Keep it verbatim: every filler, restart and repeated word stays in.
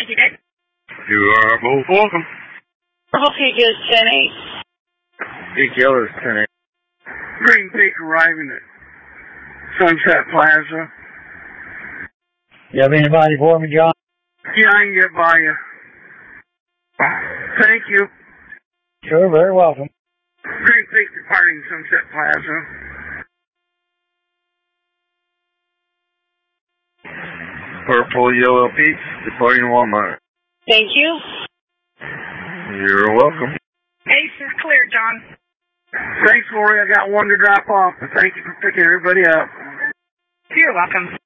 Thank you, Dick. You are both welcome. Purple Peak is ten eight. Peak Yellow is ten eight. Green Peak arriving at Sunset Plaza. You have anybody for me, John? Yeah, I can get by you. Thank you. Sure, very welcome. Green Peak departing Sunset Plaza. Purple Yellow Peaks departing Walmart. Thank you. You're welcome. Ace is clear, John. Thanks, Lori. I got one to drop off, but thank you for picking everybody up. You're welcome.